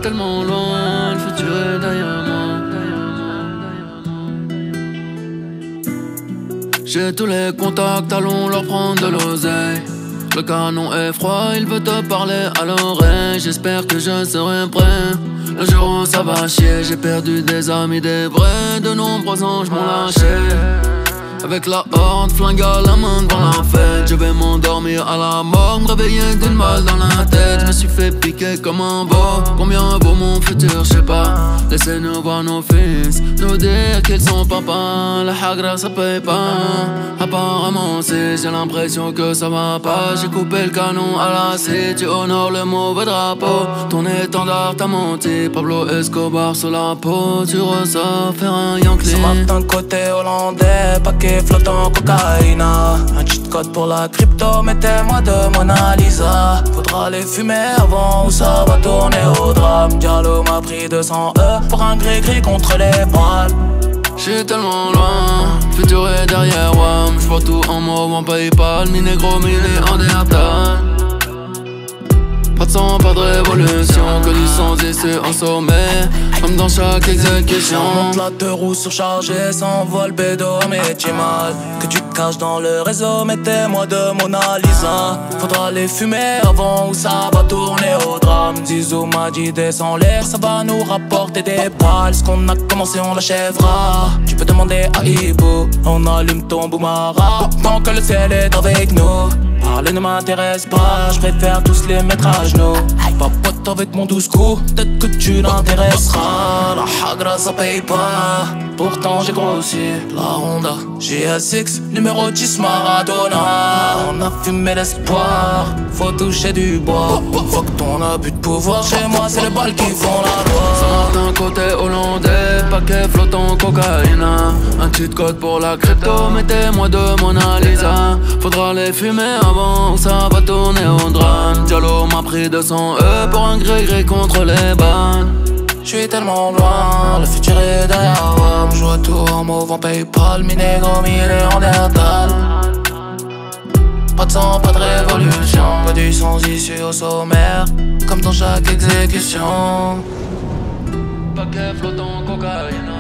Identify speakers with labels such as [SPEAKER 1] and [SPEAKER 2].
[SPEAKER 1] tellement loin, le futur est derrière moi. J'ai tous les contacts, allons leur prendre de l'oseille. Le canon est froid, il veut te parler à l'oreille. J'espère que je serai prêt le jour où ça va chier. J'ai perdu des amis, des vrais, de nombreux anges m'ont lâché. Avec la horde, flingue à la main devant la fête. Je vais m'endormir à la mort, me réveiller d'une balle dans la tête. Je me suis fait piquer comme un veau. Combien vaut mon futur, je sais pas. Laissez-nous voir nos fils, nous dire qu'ils sont papa. La hagra ça paye pas. Apparemment si j'ai l'impression que ça va pas. J'ai coupé le canon à la scie. Tu honores le mauvais drapeau. Ton étendard t'a menti. Pablo Escobar sur la peau. Tu ressors faire un Yankee.
[SPEAKER 2] Ce matin côté hollandais, paquet flottant cocaïna. Un cheat code pour la crypto, mettez-moi de Mona Lisa. Faudra les fumer avant ou ça va tourner au drame. Diallo m'a pris 200 pour un gris-gris contre les poils.
[SPEAKER 1] J'suis tellement loin, le futur est derrière WAM. J'vois tout en mauve, en Paypal, mi négro, mi néandertal. Pas de sang, pas de révolution, que du sang ici en sommet, comme dans chaque exécution.
[SPEAKER 2] Monte la deux roues surchargées, s'envole bédo, mais tu mal. Que tu te caches dans le réseau, mettez-moi de Mona Lisa. Faudra les fumer avant ou ça va tourner au drame. Zizou m'a dit descends l'air, ça va nous rapporter des balles. Ce qu'on a commencé on l'achèvera. Tu peux demander à Ibo, on allume ton boumara tant que le ciel est avec nous. Parler ne m'intéresse pas, je préfère tous les mettre à genoux. Papote avec mon douce coup, peut-être que tu l'intéresseras. La hagra ça paye pas, pourtant j'ai grossi. La Honda GSX, numéro 10 Maradona. On a fumé l'espoir, faut toucher du bois. Faut que ton abus de pouvoir, chez moi c'est les balles qui font la loi.
[SPEAKER 1] D'un côté hollandais, paquet flottant cocaïna. Un cheat code pour la crypto, mettez-moi de Mona Lisa. Faudra les fumer avant ou ça va tourner au drame. Diallo m'a pris 200 pour un gré-gré contre les bannes.
[SPEAKER 2] J'suis tellement loin, le futur est derrière moi. J'vois tout en mauve en Paypal, mi négro, mi néandertal. Pas de sang, pas de révolution, que du sang issu au sommaire, comme dans chaque exécution.
[SPEAKER 1] Paquet flottant cocaïna.